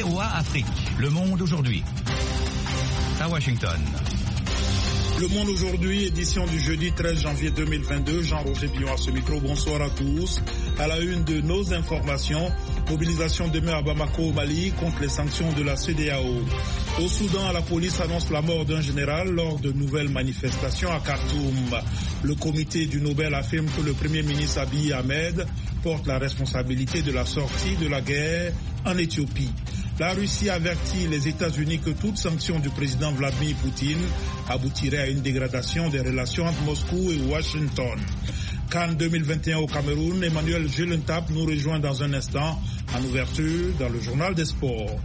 VOA Afrique. Le monde aujourd'hui. À Washington. Le monde aujourd'hui, édition du jeudi 13 janvier 2022. Jean-Roger Billon à ce micro. Bonsoir à tous. À la une de nos informations, mobilisation demain à Bamako au Mali contre les sanctions de la CEDEAO. Au Soudan, la police annonce la mort d'un général lors de nouvelles manifestations à Khartoum. Le comité du Nobel affirme que le Premier ministre Abiy Ahmed porte la responsabilité de la sortie de la guerre en Éthiopie. La Russie avertit les États-Unis que toute sanction du président Vladimir Poutine aboutirait à une dégradation des relations entre Moscou et Washington. Cannes 2021 au Cameroun, Emmanuel Jelentap nous rejoint dans un instant en ouverture dans le journal des sports.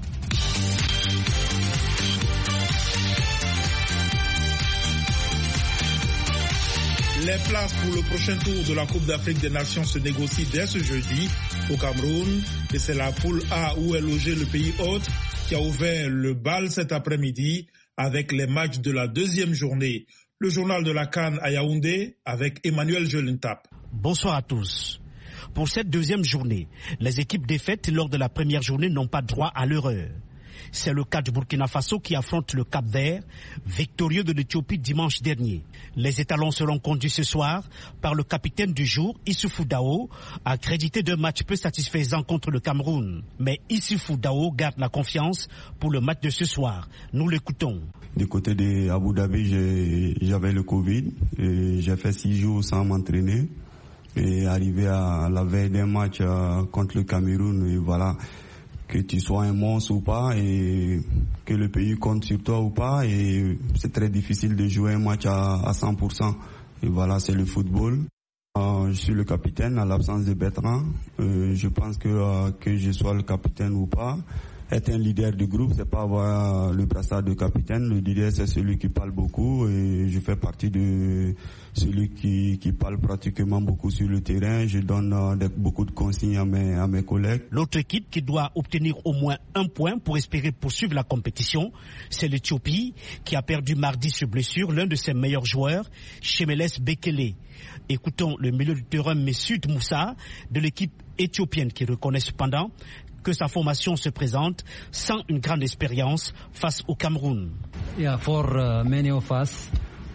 Les places pour le prochain tour de la Coupe d'Afrique des Nations se négocient dès ce jeudi au Cameroun et c'est la poule A où est logé le pays hôte qui a ouvert le bal cet après-midi avec les matchs de la deuxième journée. Le journal de la CAN à Yaoundé avec Emmanuel Jelentap. Bonsoir à tous. Pour cette deuxième journée, les équipes défaites lors de la première journée n'ont pas droit à l'erreur. C'est le cas du Burkina Faso qui affronte le Cap-Vert, victorieux de l'Éthiopie dimanche dernier. Les étalons seront conduits ce soir par le capitaine du jour, Issoufou Dao, accrédité d'un match peu satisfaisant contre le Cameroun. Mais Issoufou Dao garde la confiance pour le match de ce soir. Nous l'écoutons. Du côté de Abu Dhabi, j'avais le Covid. Et j'ai fait 6 jours sans m'entraîner. Et arrivé à la veille d'un match contre le Cameroun, et voilà, que tu sois un monstre ou pas et que le pays compte sur toi ou pas, et c'est très difficile de jouer un match à 100%. Et voilà, c'est le football. Je suis le capitaine à l'absence de Bertrand. Je pense que je sois le capitaine ou pas, être un leader du groupe, c'est pas avoir le brassard de capitaine. Le leader, c'est celui qui parle beaucoup et je fais partie de celui qui parle pratiquement beaucoup sur le terrain. Je donne beaucoup de consignes à mes collègues. L'autre équipe qui doit obtenir au moins un point pour espérer poursuivre la compétition, c'est l'Éthiopie qui a perdu mardi sur blessure l'un de ses meilleurs joueurs, Shemeles Bekele. Écoutons le milieu de terrain Messoud Moussa de l'équipe éthiopienne qui reconnaît cependant que sa formation se présente sans une grande expérience face au Cameroun. Yeah, for many of us,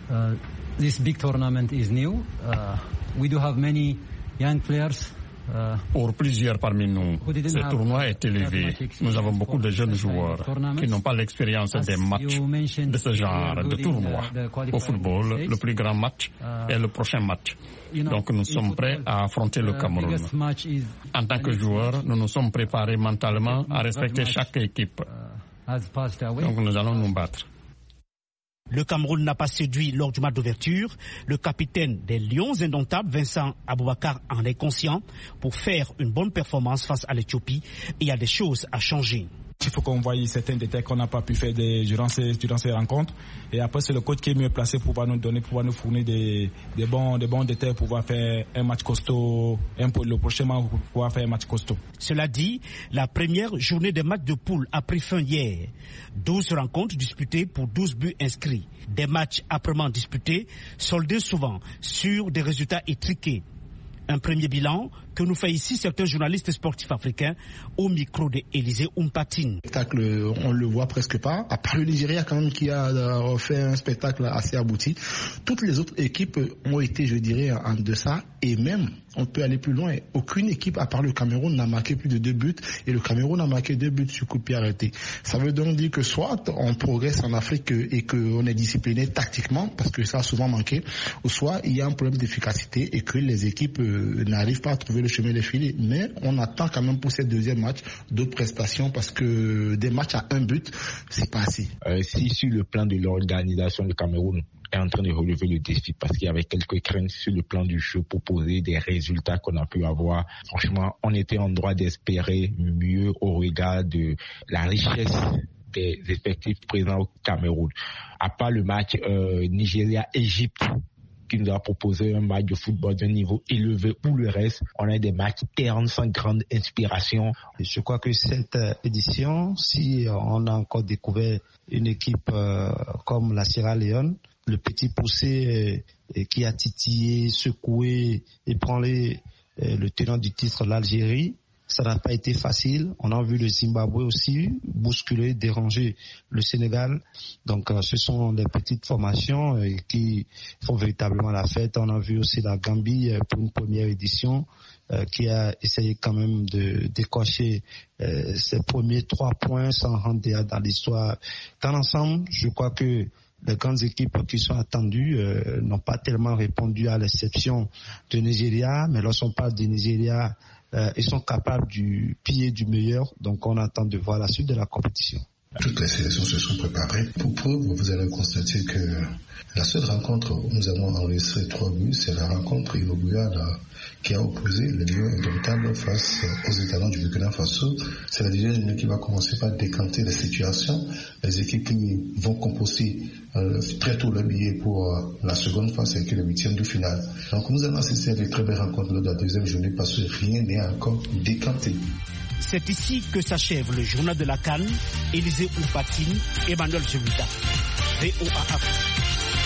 this big tournament is new. We do have many young players. Pour plusieurs parmi nous, ce tournoi est élevé. Nous avons beaucoup de jeunes joueurs qui n'ont pas l'expérience des matchs de ce genre de tournoi. Au football, le plus grand match est le prochain match. Donc nous sommes prêts à affronter le Cameroun. En tant que joueurs, nous nous sommes préparés mentalement à respecter chaque équipe. Donc nous allons nous battre. Le Cameroun n'a pas séduit lors du match d'ouverture. Le capitaine des Lions indomptables, Vincent Aboubakar, en est conscient. Pour faire une bonne performance face à l'Éthiopie, il y a des choses à changer. Il faut qu'on voie certains détails qu'on n'a pas pu faire durant ces rencontres. Et après, c'est le coach qui est mieux placé pour pouvoir nous fournir des bons détails pour pouvoir faire un match costaud, le prochain match pour pouvoir faire un match costaud. Cela dit, la première journée des matchs de poule a pris fin hier. 12 rencontres disputées pour 12 buts inscrits. Des matchs âprement disputés, soldés souvent sur des résultats étriqués. Un premier bilan que nous fait ici certains journalistes sportifs africains au micro d'Élysée Oumpatine. Le spectacle, on le voit presque pas, à part le Nigeria quand même qui a fait un spectacle assez abouti. Toutes les autres équipes ont été, je dirais, en deçà, et même, on peut aller plus loin, aucune équipe à part le Cameroun n'a marqué plus de 2 buts, et le Cameroun a marqué 2 buts sur coup de pied arrêté. Ça veut donc dire que soit on progresse en Afrique et qu'on est discipliné tactiquement, parce que ça a souvent manqué, ou soit il y a un problème d'efficacité et que les équipes n'arrivent pas à trouver le chemin des filets. Mais on attend quand même pour ce deuxième match d'autres prestations, parce que des matchs à 1 but, c'est pas assez. Si sur le plan de l'organisation, le Cameroun est en train de relever le défi, parce qu'il y avait quelques craintes sur le plan du jeu pour poser des résultats qu'on a pu avoir. Franchement, on était en droit d'espérer mieux au regard de la richesse des effectifs présents au Cameroun. À part le match Nigeria-Égypte, qui nous a proposé un match de football d'un niveau élevé. Pour le reste, on a des matchs ternes sans grande inspiration. Je crois que cette édition, si on a encore découvert une équipe comme la Sierra Leone, le petit poussé qui a titillé, secoué et prend le tenant du titre, l'Algérie, Ça n'a pas été facile. On a vu le Zimbabwe aussi bousculer, déranger le Sénégal. Donc, ce sont des petites formations qui font véritablement la fête. On a vu aussi la Gambie pour une première édition qui a essayé quand même de décocher ses premiers 3 points sans rendre dans l'histoire. Dans l'ensemble, je crois que les grandes équipes qui sont attendues n'ont pas tellement répondu, à l'exception de Nigeria. Mais lorsqu'on parle de Nigeria, ils sont capables du pire et du meilleur. Donc on attend de voir la suite de la compétition. Toutes les sélections se sont préparées. Pour preuve, vous allez constater que la seule rencontre où nous avons enregistré 3 buts, c'est la rencontre inaugurale qui a opposé les Lions indomptables face aux étalons du Burkina Faso. C'est la deuxième journée qui va commencer par décanter la situation. Les équipes qui vont composer très tôt le billet pour la seconde phase et que le 8e de finale. Donc nous allons assister à de très belles rencontres lors de la deuxième journée parce que rien n'est encore décanté. C'est ici que s'achève le journal de la CAN. Élisée Oupatine, Emmanuel Jemida, VOA Afrique.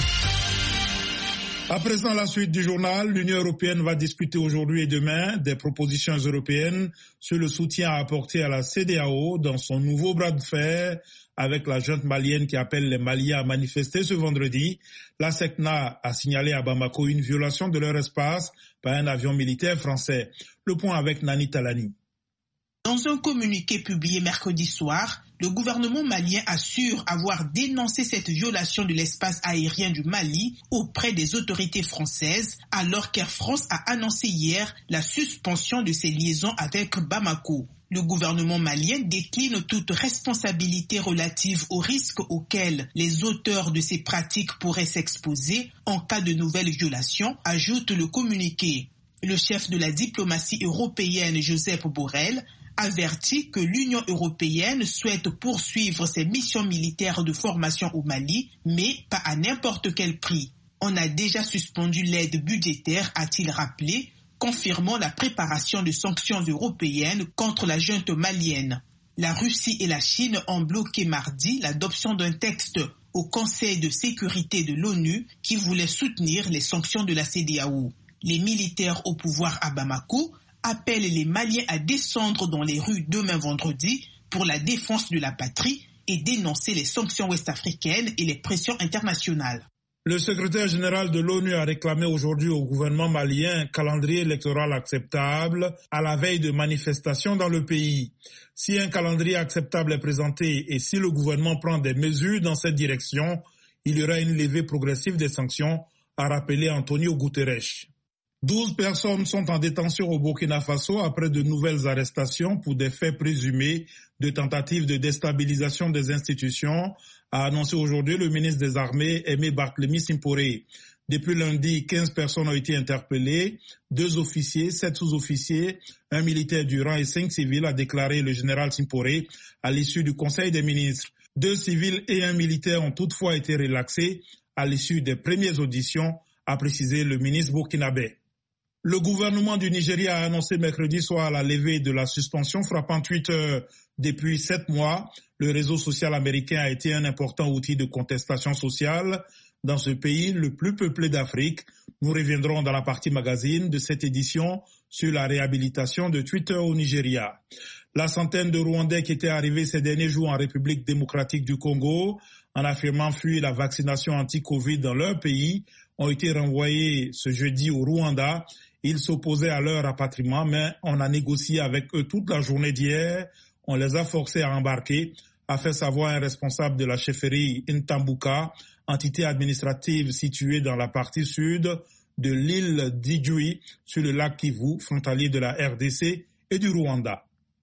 À présent, la suite du journal. L'Union européenne va discuter aujourd'hui et demain des propositions européennes sur le soutien à apporter à la CEDEAO dans son nouveau bras de fer avec la junte malienne qui appelle les Maliens à manifester ce vendredi. La SECNA a signalé à Bamako une violation de leur espace par un avion militaire français. Le point avec Nani Talani. Dans un communiqué publié mercredi soir, le gouvernement malien assure avoir dénoncé cette violation de l'espace aérien du Mali auprès des autorités françaises, alors qu'Air France a annoncé hier la suspension de ses liaisons avec Bamako. Le gouvernement malien décline toute responsabilité relative aux risques auxquels les auteurs de ces pratiques pourraient s'exposer en cas de nouvelles violations, ajoute le communiqué. Le chef de la diplomatie européenne, Josep Borrell, avertit que l'Union européenne souhaite poursuivre ses missions militaires de formation au Mali, mais pas à n'importe quel prix. On a déjà suspendu l'aide budgétaire, a-t-il rappelé, confirmant la préparation de sanctions européennes contre la junte malienne. La Russie et la Chine ont bloqué mardi l'adoption d'un texte au Conseil de sécurité de l'ONU qui voulait soutenir les sanctions de la CEDEAO. Les militaires au pouvoir à Bamako appelle les Maliens à descendre dans les rues demain vendredi pour la défense de la patrie et dénoncer les sanctions ouest-africaines et les pressions internationales. Le secrétaire général de l'ONU a réclamé aujourd'hui au gouvernement malien un calendrier électoral acceptable à la veille de manifestations dans le pays. Si un calendrier acceptable est présenté et si le gouvernement prend des mesures dans cette direction, il y aura une levée progressive des sanctions, a rappelé Antonio Guterres. 12 personnes sont en détention au Burkina Faso après de nouvelles arrestations pour des faits présumés de tentatives de déstabilisation des institutions, a annoncé aujourd'hui le ministre des Armées, Aimé Barthélemy Simporé. Depuis lundi, 15 personnes ont été interpellées, 2 officiers, 7 sous-officiers, 1 militaire du rang et 5 civils, a déclaré le général Simporé à l'issue du Conseil des ministres. 2 civils et 1 militaire ont toutefois été relaxés à l'issue des premières auditions, a précisé le ministre burkinabé. Le gouvernement du Nigeria a annoncé mercredi soir la levée de la suspension frappant Twitter. Depuis 7 mois, le réseau social américain a été un important outil de contestation sociale dans ce pays le plus peuplé d'Afrique. Nous reviendrons dans la partie magazine de cette édition sur la réhabilitation de Twitter au Nigeria. La centaine de Rwandais qui étaient arrivés ces derniers jours en République démocratique du Congo, en affirmant fuir la vaccination anti-Covid dans leur pays, ont été renvoyés ce jeudi au Rwanda. Ils s'opposaient à leur rapatriement, mais on a négocié avec eux toute la journée d'hier. On les a forcés à embarquer, a fait savoir un responsable de la chefferie Ntambuka, entité administrative située dans la partie sud de l'île d'Idjui, sur le lac Kivu, frontalier de la RDC et du Rwanda.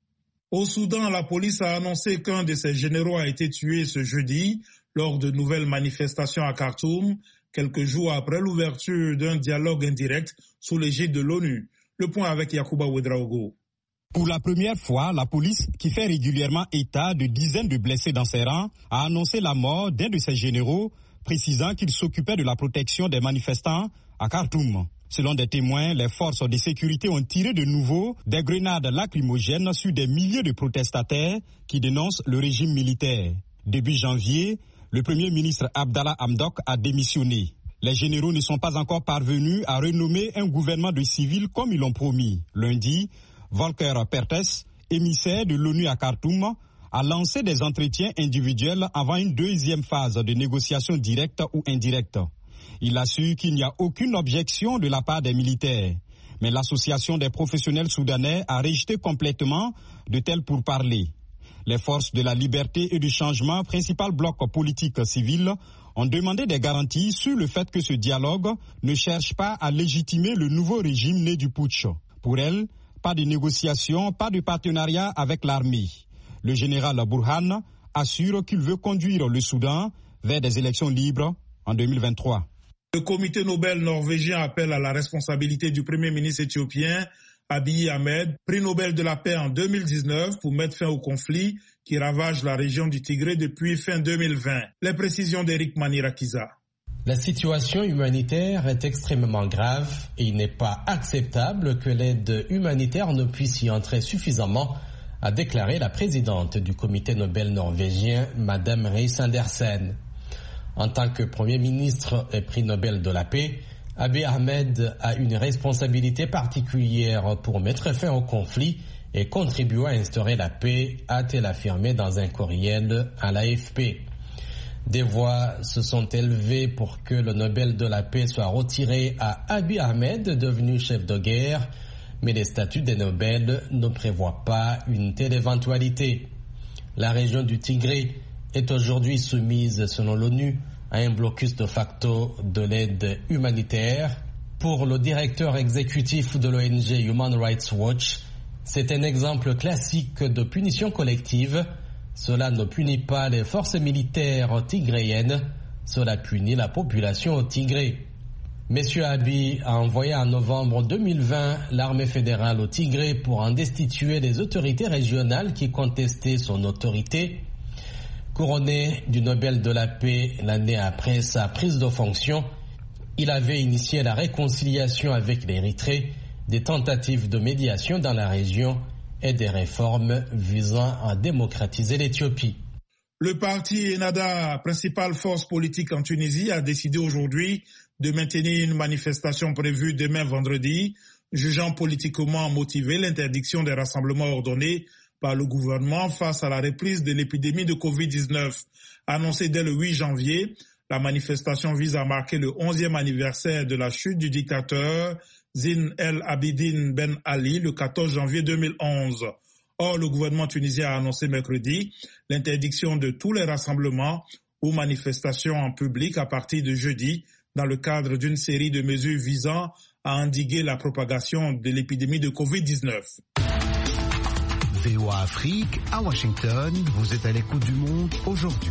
Au Soudan, la police a annoncé qu'un de ses généraux a été tué ce jeudi lors de nouvelles manifestations à Khartoum, quelques jours après l'ouverture d'un dialogue indirect sous l'égide de l'ONU. Le point avec Yacouba Ouedraogo. Pour la première fois, la police, qui fait régulièrement état de dizaines de blessés dans ses rangs, a annoncé la mort d'un de ses généraux, précisant qu'il s'occupait de la protection des manifestants à Khartoum. Selon des témoins, les forces de sécurité ont tiré de nouveau des grenades lacrymogènes sur des milliers de protestataires qui dénoncent le régime militaire. Début janvier, le Premier ministre Abdallah Hamdok a démissionné. Les généraux ne sont pas encore parvenus à renommer un gouvernement de civils comme ils l'ont promis. Lundi, Volker Perthes, émissaire de l'ONU à Khartoum, a lancé des entretiens individuels avant une deuxième phase de négociations directes ou indirectes. Il assure qu'il n'y a aucune objection de la part des militaires. Mais l'association des professionnels soudanais a rejeté complètement de tels pourparlers. Les forces de la liberté et du changement, principal bloc politique civil, ont demandé des garanties sur le fait que ce dialogue ne cherche pas à légitimer le nouveau régime né du putsch. Pour elles, pas de négociation, pas de partenariat avec l'armée. Le général Burhan assure qu'il veut conduire le Soudan vers des élections libres en 2023. Le comité Nobel norvégien appelle à la responsabilité du premier ministre éthiopien Abiy Ahmed, prix Nobel de la paix en 2019 pour mettre fin au conflit qui ravage la région du Tigré depuis fin 2020. Les précisions d'Eric Manirakiza. La situation humanitaire est extrêmement grave et il n'est pas acceptable que l'aide humanitaire ne puisse y entrer suffisamment, a déclaré la présidente du comité Nobel norvégien, Madame Reis Andersen. En tant que Premier ministre et prix Nobel de la paix, Abiy Ahmed a une responsabilité particulière pour mettre fin au conflit et contribuer à instaurer la paix, a-t-elle affirmé dans un courriel à l'AFP. Des voix se sont élevées pour que le Nobel de la paix soit retiré à Abiy Ahmed, devenu chef de guerre, mais les statuts des Nobel ne prévoient pas une telle éventualité. La région du Tigré est aujourd'hui soumise, selon l'ONU, à un blocus de facto de l'aide humanitaire. Pour le directeur exécutif de l'ONG Human Rights Watch, c'est un exemple classique de punition collective. Cela ne punit pas les forces militaires tigréennes, cela punit la population au Tigré. Monsieur Abiy a envoyé en novembre 2020 l'armée fédérale au Tigré pour en destituer les autorités régionales qui contestaient son autorité. Couronné du Nobel de la paix l'année après sa prise de fonction, il avait initié la réconciliation avec l'Érythrée, des tentatives de médiation dans la région et des réformes visant à démocratiser l'Éthiopie. Le parti Ennahda, principale force politique en Tunisie, a décidé aujourd'hui de maintenir une manifestation prévue demain vendredi, jugeant politiquement motivé l'interdiction des rassemblements ordonnés par le gouvernement face à la reprise de l'épidémie de Covid-19. Annoncée dès le 8 janvier, la manifestation vise à marquer le 11e anniversaire de la chute du dictateur Zine El Abidine Ben Ali le 14 janvier 2011. Or, le gouvernement tunisien a annoncé mercredi l'interdiction de tous les rassemblements ou manifestations en public à partir de jeudi dans le cadre d'une série de mesures visant à endiguer la propagation de l'épidémie de Covid-19. VOA Afrique, à Washington, vous êtes à l'écoute du monde aujourd'hui.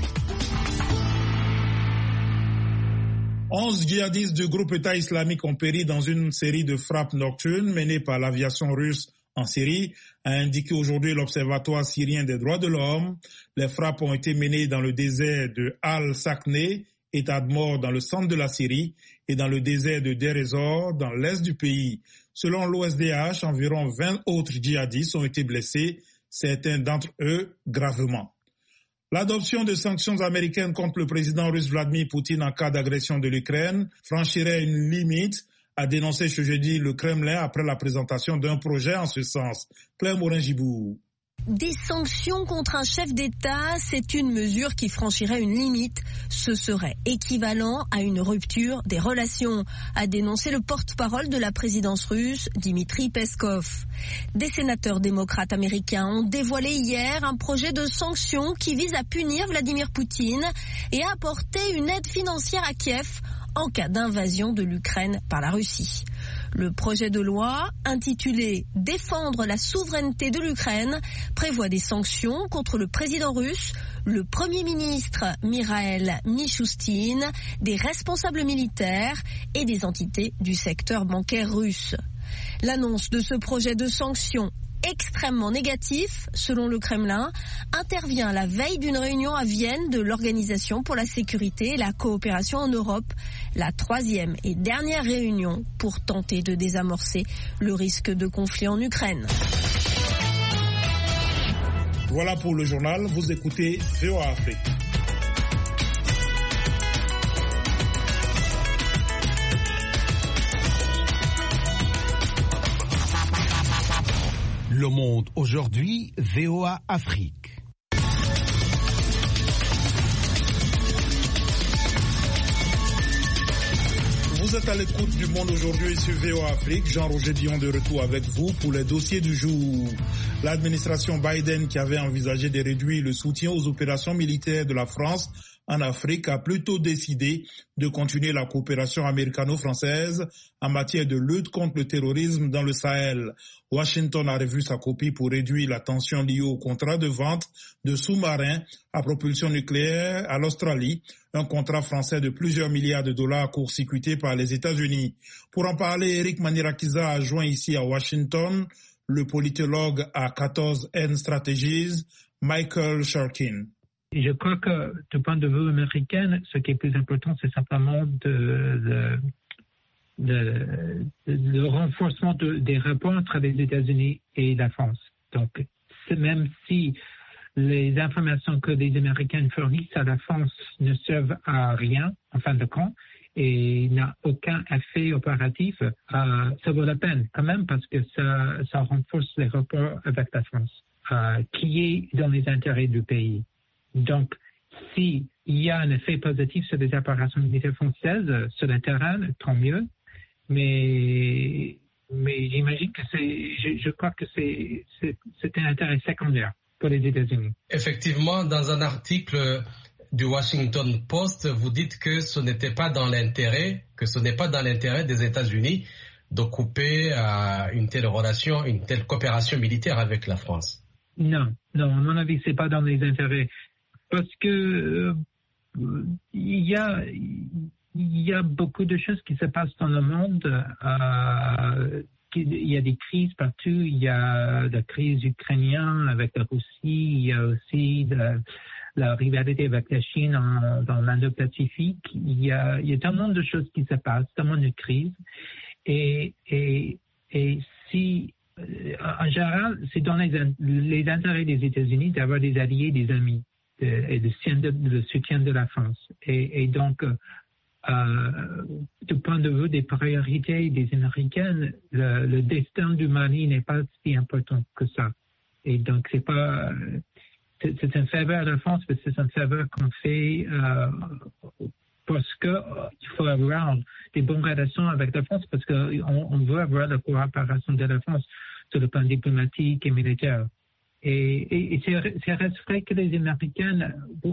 11 djihadistes du groupe État islamique ont péri dans une série de frappes nocturnes menées par l'aviation russe en Syrie, a indiqué aujourd'hui l'Observatoire syrien des droits de l'homme. Les frappes ont été menées dans le désert de Al-Sakhneh, état de mort dans le centre de la Syrie, et dans le désert de Deir ez-Zor, dans l'est du pays. Selon l'OSDH, environ 20 autres djihadistes ont été blessés, certains d'entre eux gravement. L'adoption de sanctions américaines contre le président russe Vladimir Poutine en cas d'agression de l'Ukraine franchirait une limite, a dénoncé ce jeudi le Kremlin après la présentation d'un projet en ce sens. Claire Morin-Gibourg. Des sanctions contre un chef d'État, c'est une mesure qui franchirait une limite. Ce serait équivalent à une rupture des relations, a dénoncé le porte-parole de la présidence russe, Dmitri Peskov. Des sénateurs démocrates américains ont dévoilé hier un projet de sanctions qui vise à punir Vladimir Poutine et à apporter une aide financière à Kiev en cas d'invasion de l'Ukraine par la Russie. Le projet de loi, intitulé « Défendre la souveraineté de l'Ukraine », prévoit des sanctions contre le président russe, le Premier ministre Mikhail Mishustin, des responsables militaires et des entités du secteur bancaire russe. L'annonce de ce projet de sanctions extrêmement négatif, selon le Kremlin, intervient à la veille d'une réunion à Vienne de l'Organisation pour la sécurité et la coopération en Europe, la 3e et dernière réunion pour tenter de désamorcer le risque de conflit en Ukraine. Voilà pour le journal, vous écoutez VOA Afrique. Le Monde aujourd'hui, VOA Afrique. Vous êtes à l'écoute du Monde aujourd'hui sur VOA Afrique. Jean-Roger Dion de retour avec vous pour les dossiers du jour. L'administration Biden, qui avait envisagé de réduire le soutien aux opérations militaires de la France en Afrique, a plutôt décidé de continuer la coopération américano-française en matière de lutte contre le terrorisme dans le Sahel. Washington a revu sa copie pour réduire la tension liée au contrat de vente de sous-marins à propulsion nucléaire à l'Australie, un contrat français de plusieurs milliards de dollars court-circuité par les États-Unis. Pour en parler, Eric Manirakiza a joint ici à Washington le politologue à 14N Strategies, Michael Sharkin. Je crois que du point de vue américain, ce qui est plus important, c'est simplement le renforcement des rapports entre les États-Unis et la France. Donc, même si les informations que les Américains fournissent à la France ne servent à rien, en fin de compte, et n'a aucun effet opératif, ça vaut la peine quand même parce que ça renforce les rapports avec la France, qui est dans les intérêts du pays. Donc, s'il y a un effet positif sur les opérations militaires françaises sur le terrain, tant mieux. Mais j'imagine que je crois que c'est un intérêt secondaire pour les États-Unis. Effectivement, dans un article du Washington Post, vous dites que ce n'est pas dans l'intérêt des États-Unis de couper une telle relation, une telle coopération militaire avec la France. Non, à mon avis, c'est pas dans les intérêts. Parce que il y a beaucoup de choses qui se passent dans le monde. Il y a des crises partout. Il y a la crise ukrainienne avec la Russie. Il y a aussi la rivalité avec la Chine dans l'Indo-Pacifique. Il y a tellement de choses qui se passent, tellement de crises. Et si en général, c'est dans les intérêts des États-Unis d'avoir des alliés, des amis. Et le soutien de la France. Et donc, du point de vue des priorités des Américains, le destin du Mali n'est pas si important que ça. Et donc, c'est un faveur de la France, mais c'est un faveur qu'on fait parce qu'il faut avoir des bonnes relations avec la France, parce qu'on veut avoir la coopération de la France sur le plan diplomatique et militaire. Et c'est vrai que les Américains,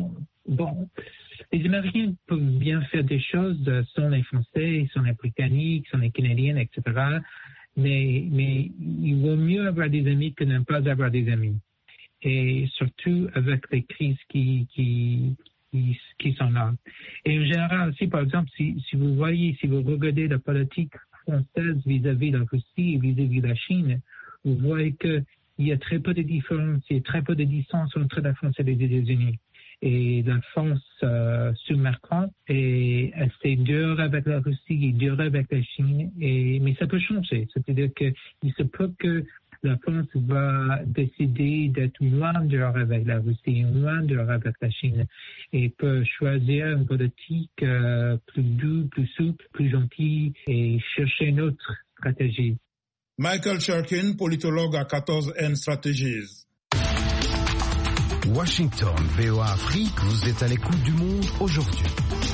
les Américains peuvent bien faire des choses sans les Français, sans les Britanniques, sans les Canadiens, etc. Mais il vaut mieux avoir des amis que ne pas avoir des amis. Et surtout avec les crises qui sont là. Et en général, si par exemple, si vous regardez la politique française vis-à-vis de la Russie et vis-à-vis de la Chine, vous voyez que il y a très peu de différences, il y a très peu de distance entre la France et les États-Unis. Et la France sous Macron est assez dure avec la Russie et dure avec la Chine. Mais ça peut changer. C'est-à-dire qu'il se peut que la France va décider d'être moins dure avec la Russie, moins dure avec la Chine, et peut choisir une politique plus douce, plus souple, plus gentille et chercher une autre stratégie. Michael Sharkin, politologue à 14N Strategies. Washington, VOA Afrique, vous êtes à l'écoute du Monde aujourd'hui.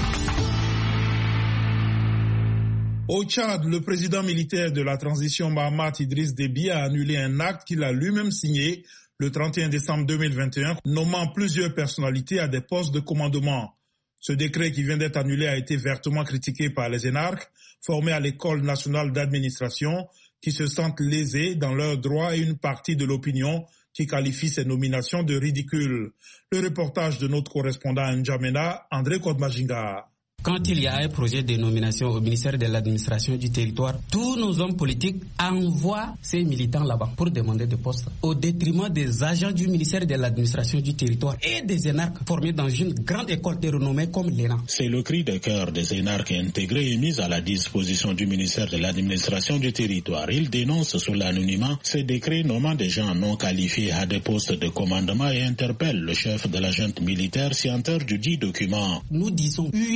Au Tchad, le président militaire de la transition Mahamat Idriss Déby a annulé un acte qu'il a lui-même signé le 31 décembre 2021, nommant plusieurs personnalités à des postes de commandement. Ce décret qui vient d'être annulé a été vertement critiqué par les énarques formés à l'École nationale d'administration, qui se sentent lésés dans leurs droits, et une partie de l'opinion qui qualifie ces nominations de ridicules. Le reportage de notre correspondant à N'Djamena, André Kodmajinga. Quand il y a un projet de nomination au ministère de l'administration du territoire, tous nos hommes politiques envoient ces militants là-bas pour demander des postes, au détriment des agents du ministère de l'administration du territoire et des énarques formés dans une grande école de renommée comme l'ENA. C'est le cri de cœur des énarques intégrés et mis à la disposition du ministère de l'administration du territoire. Ils dénoncent sous l'anonymat ces décrets nommant des gens non qualifiés à des postes de commandement et interpellent le chef de la junte militaire, signataire du dit document. Nous disons unanimement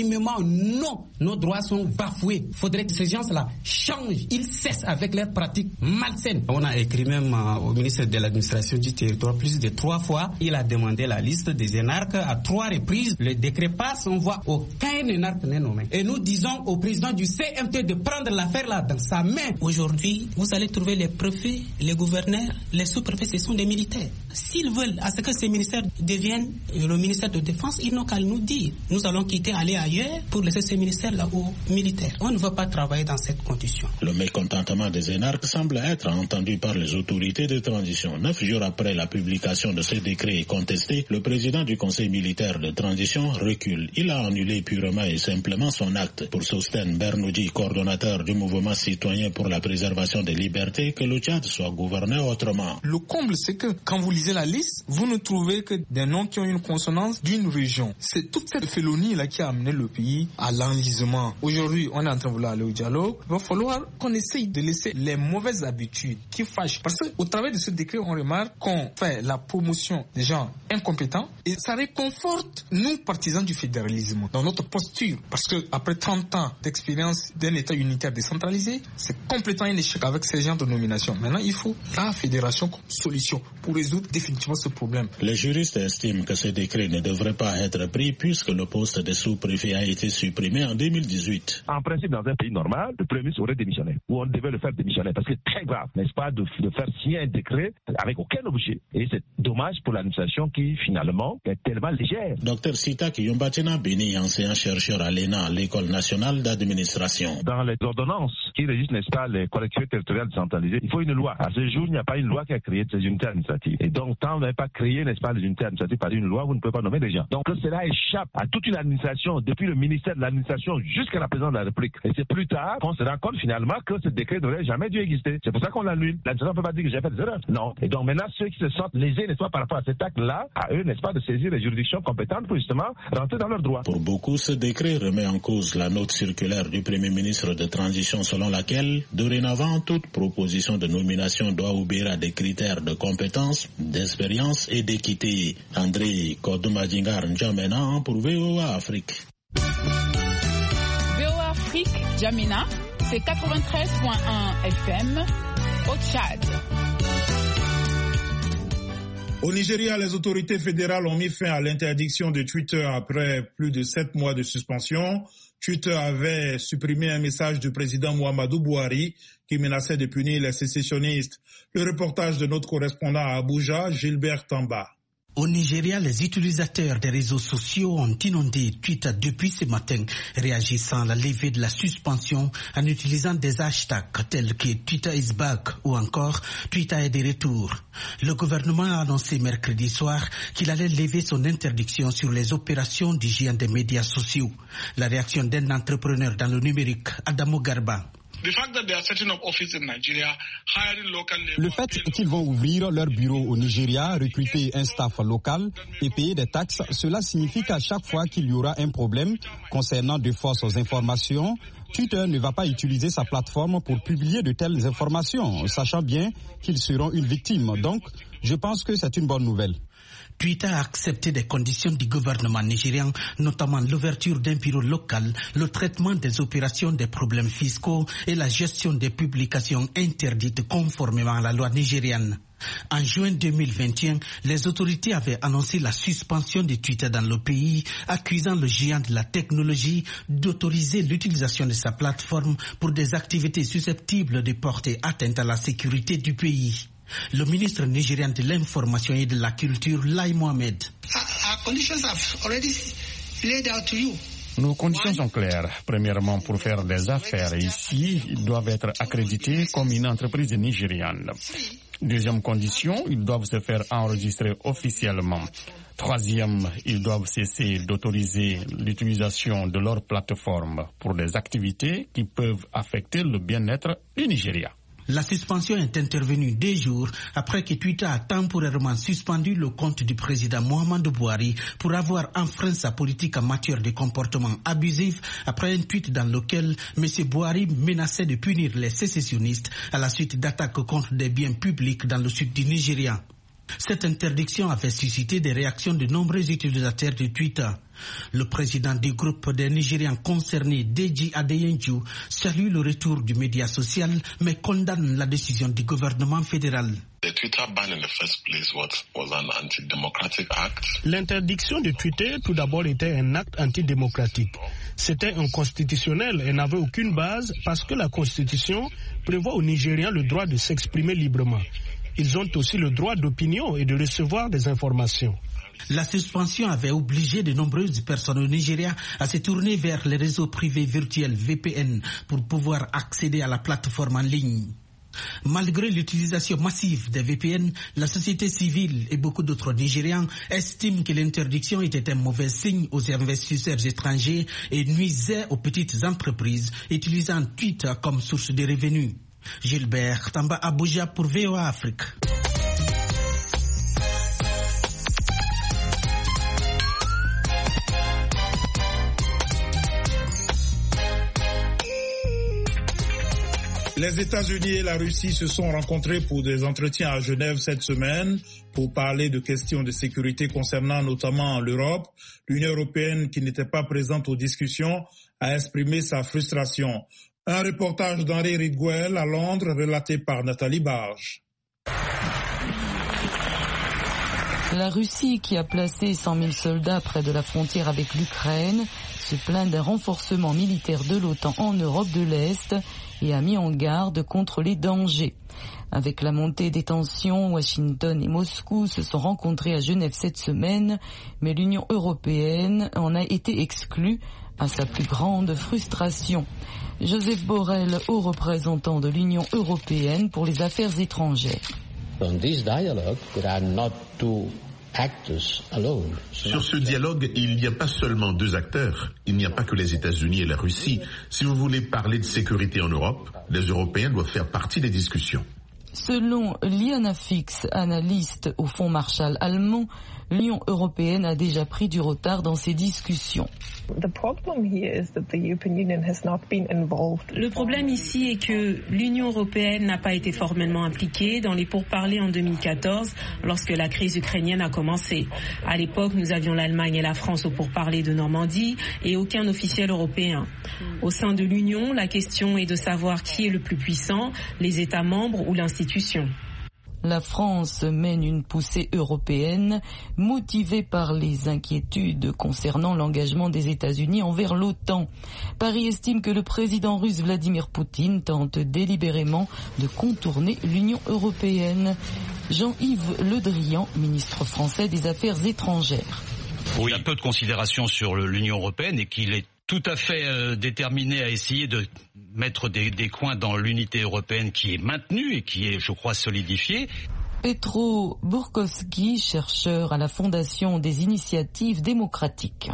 unanimement non, nos droits sont bafoués. Il faudrait que ces gens-là changent, ils cessent avec leurs pratiques malsaines. On a écrit même au ministre de l'administration du territoire plus de 3 fois. Il a demandé la liste des énarques à 3 reprises. Le décret passe, on voit aucun énarque n'est nommé. Et nous disons au président du CMT de prendre l'affaire là dans sa main. Aujourd'hui, vous allez trouver les préfets, les gouverneurs, les sous-préfets, ce sont des militaires. S'ils veulent à ce que ces ministères deviennent le ministère de Défense, ils n'ont qu'à nous dire. Nous allons aller ailleurs pour laisser ces ministères-là aux militaires. On ne veut pas travailler dans cette condition. Le mécontentement des énarques semble être entendu par les autorités de transition. 9 jours après la publication de ce décret contesté, le président du Conseil militaire de transition recule. Il a annulé purement et simplement son acte. Pour Sosten Bernoudji, coordonnateur du mouvement citoyen pour la préservation des libertés, que le Tchad soit gouverné autrement. Le comble, c'est que quand vous lisez la liste, vous ne trouvez que des noms qui ont une consonance d'une région. C'est toute cette félonie-là qui a amené le pays à l'enlisement. Aujourd'hui, on est en train de vouloir aller au dialogue. Il va falloir qu'on essaye de laisser les mauvaises habitudes qui fâchent. Parce qu'au travers de ce décret, on remarque qu'on fait la promotion des gens incompétents et ça réconforte nous, partisans du fédéralisme, dans notre posture. Parce que après 30 ans d'expérience d'un État unitaire décentralisé, c'est complètement un échec avec ces genres de nomination. Maintenant, il faut la fédération comme solution pour résoudre définitivement ce problème. Les juristes estiment que ce décret ne devrait pas être pris puisque le poste de sous-préfet a été supprimé en 2018. En principe, dans un pays normal, le Premier ministre aurait démissionné, ou on devait le faire démissionner, parce que c'est très grave, n'est-ce pas, de faire signer un décret avec aucun objet. Et c'est dommage pour l'administration qui, finalement, est tellement légère. Dr Sita Kiyombatina Beni, enseignant-chercheur à l'ENA, l'École nationale d'administration. Dans les ordonnances qui régissent, n'est-ce pas, les collectivités territoriales décentralisées, il faut une loi. À ce jour, il n'y a pas une loi qui a créé ces unités administratives. Et donc, tant vous n'avez pas créé, n'est-ce pas, les unités administratives par une loi, vous ne pouvez pas nommer des gens. Donc, cela échappe à toute une administration, depuis le ministère de l'administration jusqu'à la présidence de la République. Et c'est plus tard qu'on se rend compte finalement que ce décret n'aurait jamais dû exister. C'est pour ça qu'on l'annule. L'administration ne peut pas dire que j'ai fait des erreurs. Non. Et donc maintenant, ceux qui se sentent lésés, n'est-ce pas, par rapport à cet acte-là, à eux, n'est-ce pas, de saisir les juridictions compétentes pour justement rentrer dans leurs droits. Pour beaucoup, ce décret remet en cause la note circulaire du Premier ministre de transition selon laquelle, dorénavant, toute proposition de nomination doit obéir à des critères de compétence, d'expérience et d'équité. André Kodoumadjingar N'Djamena pour VOA Afrique. VOA Afrique, N'Djamena, c'est 93.1 FM au Tchad. Au Nigeria, les autorités fédérales ont mis fin à l'interdiction de Twitter après plus de 7 mois de suspension. Twitter avait supprimé un message du président Muhammadu Buhari qui menaçait de punir les sécessionnistes. Le reportage de notre correspondant à Abuja, Gilbert Tamba. Au Nigeria, les utilisateurs des réseaux sociaux ont inondé Twitter depuis ce matin, réagissant à la levée de la suspension en utilisant des hashtags tels que Twitter is back ou encore Twitter est de retour. Le gouvernement a annoncé mercredi soir qu'il allait lever son interdiction sur les opérations du géant des médias sociaux. La réaction d'un entrepreneur dans le numérique, Adamo Garba. Le fait qu'ils vont ouvrir leur bureau au Nigeria, recruter un staff local et payer des taxes, cela signifie qu'à chaque fois qu'il y aura un problème concernant de fausses informations, Twitter ne va pas utiliser sa plateforme pour publier de telles informations, sachant bien qu'ils seront une victime. Donc, je pense que c'est une bonne nouvelle. Twitter a accepté des conditions du gouvernement nigérian, notamment l'ouverture d'un bureau local, le traitement des opérations des problèmes fiscaux et la gestion des publications interdites conformément à la loi nigériane. En juin 2021, les autorités avaient annoncé la suspension de Twitter dans le pays, accusant le géant de la technologie d'autoriser l'utilisation de sa plateforme pour des activités susceptibles de porter atteinte à la sécurité du pays. Le ministre nigérian de l'Information et de la Culture, Lai Mohamed. Nos conditions sont claires. Premièrement, pour faire des affaires ici, ils doivent être accrédités comme une entreprise nigériane. Deuxième condition, ils doivent se faire enregistrer officiellement. Troisième, ils doivent cesser d'autoriser l'utilisation de leur plateforme pour des activités qui peuvent affecter le bien-être du Nigeria. La suspension est intervenue 2 jours après que Twitter a temporairement suspendu le compte du président Muhammadu Buhari pour avoir enfreint sa politique en matière de comportement abusif après un tweet dans lequel M. Buhari menaçait de punir les sécessionnistes à la suite d'attaques contre des biens publics dans le sud du Nigeria. Cette interdiction avait suscité des réactions de nombreux utilisateurs de Twitter. Le président du groupe des Nigérians concernés, Deji Adeyenju, salue le retour du média social, mais condamne la décision du gouvernement fédéral. L'interdiction de Twitter, tout d'abord, était un acte antidémocratique. C'était inconstitutionnel et n'avait aucune base parce que la Constitution prévoit aux Nigériens le droit de s'exprimer librement. Ils ont aussi le droit d'opinion et de recevoir des informations. La suspension avait obligé de nombreuses personnes au Nigeria à se tourner vers les réseaux privés virtuels VPN pour pouvoir accéder à la plateforme en ligne. Malgré l'utilisation massive des VPN, la société civile et beaucoup d'autres Nigérians estiment que l'interdiction était un mauvais signe aux investisseurs étrangers et nuisait aux petites entreprises utilisant Twitter comme source de revenus. Gilbert Tamba Abuja pour VOA Afrique. Les États-Unis et la Russie se sont rencontrés pour des entretiens à Genève cette semaine pour parler de questions de sécurité concernant notamment l'Europe. L'Union européenne, qui n'était pas présente aux discussions, a exprimé sa frustration. Un reportage d'Henri Ridgwell à Londres relaté par Nathalie Barge. La Russie, qui a placé 100 000 soldats près de la frontière avec l'Ukraine, se plaint d'un renforcement militaire de l'OTAN en Europe de l'Est et a mis en garde contre les dangers. Avec la montée des tensions, Washington et Moscou se sont rencontrés à Genève cette semaine, mais l'Union européenne en a été exclue à sa plus grande frustration. Joseph Borrell, haut représentant de l'Union européenne pour les affaires étrangères. Sur ce dialogue, il n'y a pas seulement deux acteurs, il n'y a pas que les États-Unis et la Russie. Si vous voulez parler de sécurité en Europe, les Européens doivent faire partie des discussions. Selon Liana Fix, analyste au Fonds Marshall allemand, l'Union européenne a déjà pris du retard dans ces discussions. Le problème ici est que l'Union européenne n'a pas été formellement impliquée dans les pourparlers en 2014 lorsque la crise ukrainienne a commencé. À l'époque, nous avions l'Allemagne et la France aux pourparlers de Normandie et aucun officiel européen. Au sein de l'Union, la question est de savoir qui est le plus puissant, les États membres ou l'institution. La France mène une poussée européenne motivée par les inquiétudes concernant l'engagement des États-Unis envers l'OTAN. Paris estime que le président russe Vladimir Poutine tente délibérément de contourner l'Union européenne. Jean-Yves Le Drian, ministre français des Affaires étrangères. Oui, il a peu de considération sur l'Union européenne et qu'il est tout à fait déterminé à essayer de mettre des coins dans l'unité européenne qui est maintenue et qui est, je crois, solidifiée. Petro Burkowski, chercheur à la Fondation des initiatives démocratiques.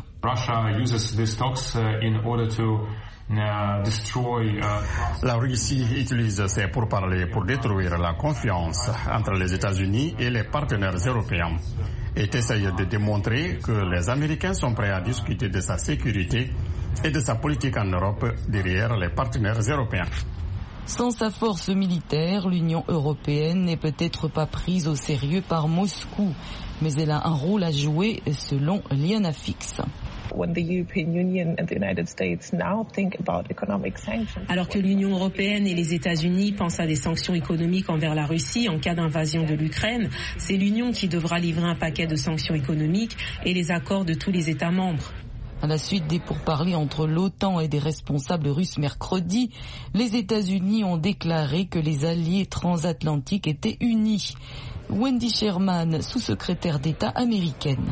La Russie utilise ces pourparlers pour détruire la confiance entre les États-Unis et les partenaires européens et essaye de démontrer que les Américains sont prêts à discuter de sa sécurité et de sa politique en Europe derrière les partenaires européens. Sans sa force militaire, l'Union européenne n'est peut-être pas prise au sérieux par Moscou, mais elle a un rôle à jouer selon Liana Fix. Alors que l'Union européenne et les États-Unis pensent à des sanctions économiques envers la Russie en cas d'invasion de l'Ukraine, c'est l'Union qui devra livrer un paquet de sanctions économiques et les accords de tous les États membres. À la suite des pourparlers entre l'OTAN et des responsables russes mercredi, les États-Unis ont déclaré que les alliés transatlantiques étaient unis. Wendy Sherman, sous-secrétaire d'État américaine.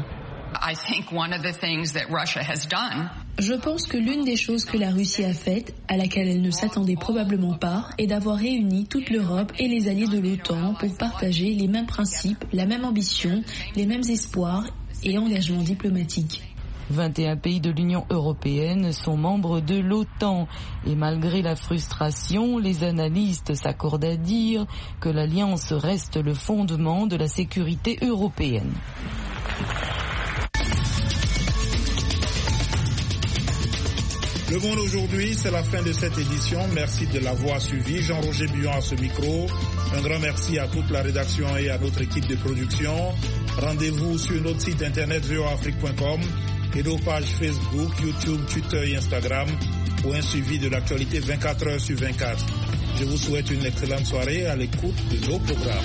Je pense que l'une des choses que la Russie a faites, à laquelle elle ne s'attendait probablement pas, est d'avoir réuni toute l'Europe et les alliés de l'OTAN pour partager les mêmes principes, la même ambition, les mêmes espoirs et engagements diplomatiques. 21 pays de l'Union européenne sont membres de l'OTAN et malgré la frustration, les analystes s'accordent à dire que l'alliance reste le fondement de la sécurité européenne. Le Monde aujourd'hui, c'est la fin de cette édition. Merci de l'avoir suivi. Jean-Roger Billon à ce micro. Un grand merci à toute la rédaction et à notre équipe de production. Rendez-vous sur notre site internet voaafrique.com et nos pages Facebook, YouTube, Twitter et Instagram pour un suivi de l'actualité 24 heures sur 24. Je vous souhaite une excellente soirée à l'écoute de nos programmes.